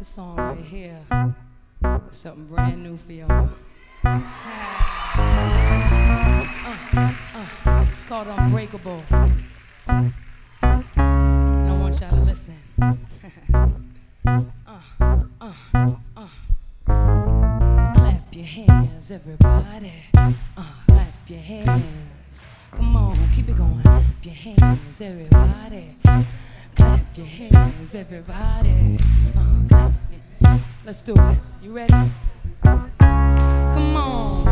This song right here is something brand new for y'all. It's called Unbreakable. And I want y'all to listen. Clap your hands, everybody. Clap your hands. Come on, keep it going. Clap your hands, everybody. Clap your hands, everybody. Clap your... Let's do it. You ready? Come on.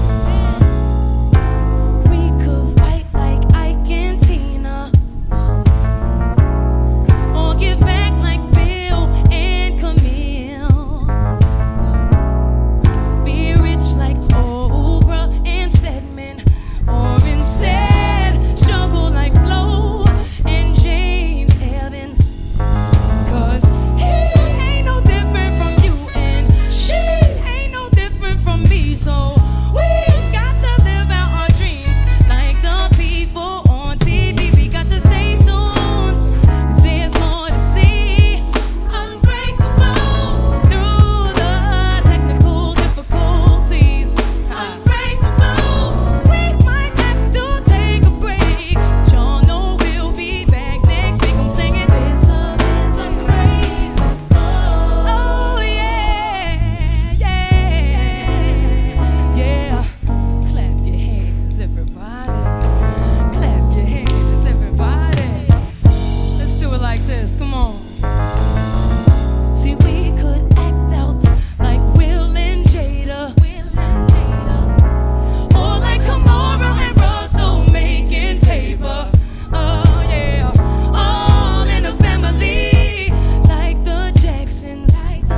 We could fight like Ike and Tina, or give back like Bill and Camille. Be rich like Oprah and Stedman, or instead struggle like Flo and James Evans. 'Cause he ain't no different from you, and she ain't no different from me. So we got to live out our dreams like the people on TV. We got to stay tuned, 'cause there's more to see. Unbreakable through the technical difficulties. Unbreakable, we might have to take a break. Y'all know we'll be back next week. I'm singing this love is unbreakable. Oh yeah, yeah, yeah. Clap your hands, everybody. Clap your hands, everybody. Let's do it like this. Come on. See, we could act out like Will and Jada, or like Kamara and Russell making paper. Oh yeah, all in a family like the Jacksons,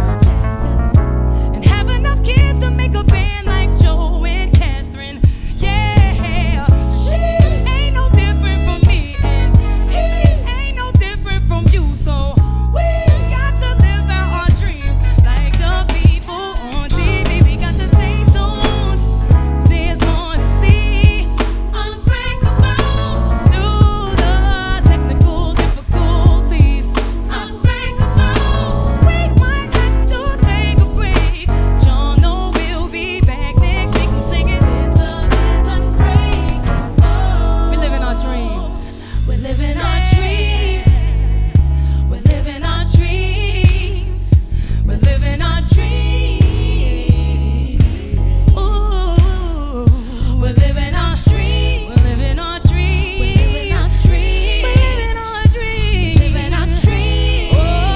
and have enough kids to make a band like Joe and Catherine. Yeah, she ain't no different from me, and he ain't no different from you. So we got to live out our dreams like the people on TV. We got to stay tuned, 'cause there's more to see. Unbreakable through the technical difficulties. Unbreakable, we might have to take a break. Y'all know we'll be back next week. I'm singing this love is unbreakable. We're living our dreams. We're living our dreams. We're living our dreams. We're living our dreams. Ooh, we're living our dreams. We're living our dreams. We're living our dreams. We're living our dreams. Living our dreams.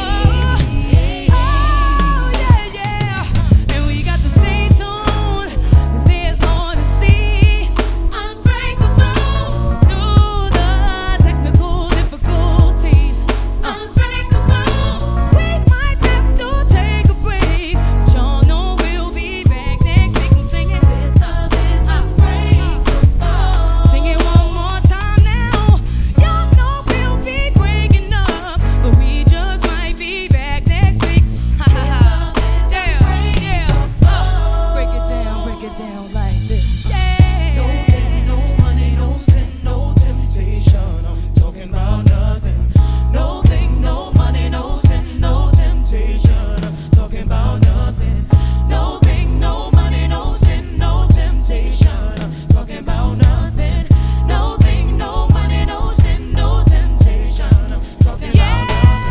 Oh, yeah, yeah. And we got to stay tuned, 'cause there's more to see. Unbreakable through the technical difficulties. Unbreakable, we might have to take a break. But y'all know we'll be back next week. I'm singing this love is unbreakable. Sing it one more time now. Y'all know we'll be breaking up, but we just might be back next week. Ha ha ha. Yeah, yeah. Break it down like this. Yeah. No pain, no money, no sin, no temptation. I'm talking about nothing. No thing, no money, no sin, no temptation. I'm talking about nothing. No thing, no money, no sin, no temptation. I'm talking about nothing. No thing, no money, no sin, no temptation. I'm talking about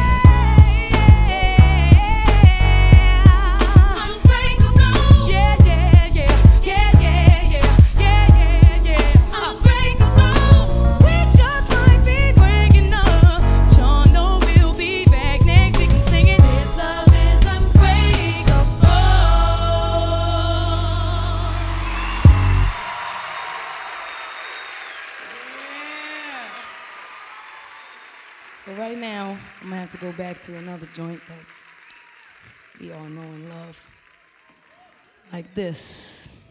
Unbreakable. Yeah, yeah, yeah, yeah, yeah, yeah, yeah, yeah, yeah. Unbreakable. We just might be breaking up, but y'all know we'll be back next week. I'm singing this love is unbreakable. Yeah. But right now, I'm gonna have to go back to another joint that we all know and love, like this.